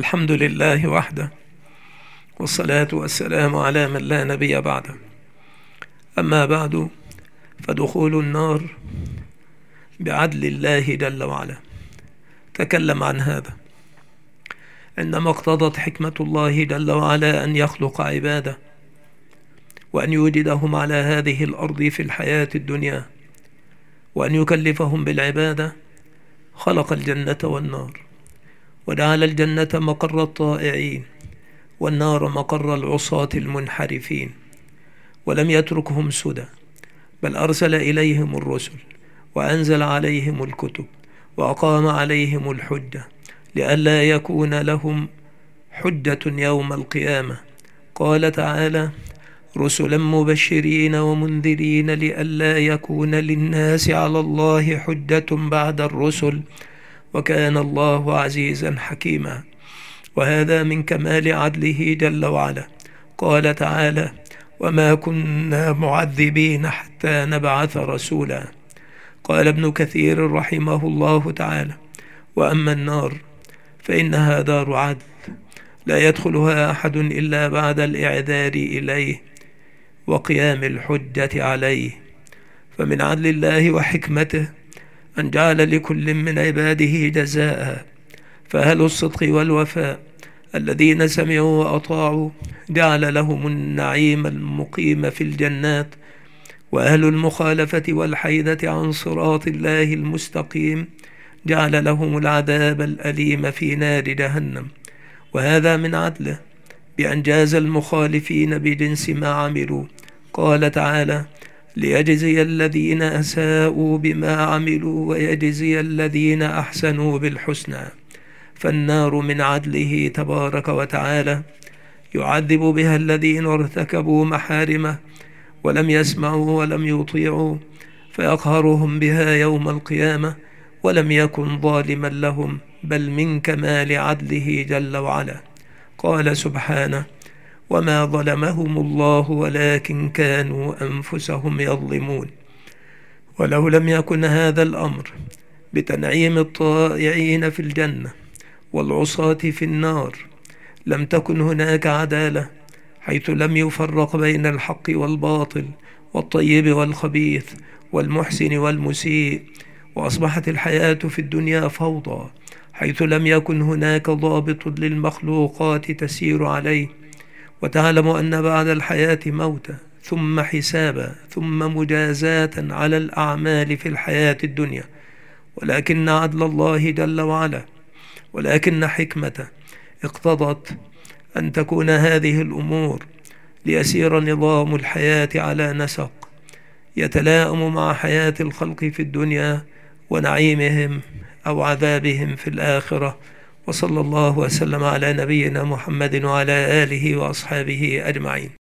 الحمد لله وحده، والصلاة والسلام على من لا نبي بعده. أما بعد، فدخول النار بعدل الله جل وعلا. تكلم عن هذا عندما اقتضت حكمة الله جل وعلا أن يخلق عباده وأن يوجدهم على هذه الأرض في الحياة الدنيا وأن يكلفهم بالعبادة. خلق الجنة والنار، وجعل الجنة مقر الطائعين والنار مقر العصاة المنحرفين، ولم يتركهم سدى، بل أرسل إليهم الرسل وأنزل عليهم الكتب وأقام عليهم الحجة لئلا يكون لهم حجة يوم القيامة. قال تعالى: رسلا مبشرين ومنذرين لئلا يكون للناس على الله حجة بعد الرسل، وكان الله عزيزا حكيما. وهذا من كمال عدله جل وعلا. قال تعالى: وما كنا معذبين حتى نبعث رسولا. قال ابن كثير رحمه الله تعالى: وأما النار فإنها دار عدل، لا يدخلها أحد إلا بعد الإعذار إليه وقيام الحجة عليه. فمن عدل الله وحكمته أن جعل لكل من عباده جزاء، فأهل الصدق والوفاء الذين سمعوا وأطاعوا جعل لهم النعيم المقيم في الجنات، وأهل المخالفة والحيدة عن صراط الله المستقيم جعل لهم العذاب الأليم في نار جهنم. وهذا من عدله بأن جاز المخالفين بجنس ما عملوا. قال تعالى: ليجزي الذين أساءوا بما عملوا ويجزي الذين أحسنوا بالحسنى. فالنار من عدله تبارك وتعالى يعذب بها الذين ارتكبوا محارمه ولم يسمعوا ولم يطيعوا، فيقهرهم بها يوم القيامة، ولم يكن ظالما لهم، بل من كمال عدله جل وعلا. قال سبحانه: وما ظلمهم الله ولكن كانوا أنفسهم يظلمون. ولو لم يكن هذا الأمر بتنعيم الطائعين في الجنة والعصاة في النار لم تكن هناك عدالة، حيث لم يفرق بين الحق والباطل والطيب والخبيث والمحسن والمسيء، وأصبحت الحياة في الدنيا فوضى، حيث لم يكن هناك ضابط للمخلوقات تسير عليه. وتعلم أن بعد الحياة موتا، ثم حسابا، ثم مجازاة على الأعمال في الحياة الدنيا. ولكن عدل الله جل وعلا ولكن حكمته اقتضت أن تكون هذه الأمور ليسير نظام الحياة على نسق يتلائم مع حياة الخلق في الدنيا ونعيمهم أو عذابهم في الآخرة. وصلى الله وسلم على نبينا محمد وعلى آله وأصحابه أجمعين.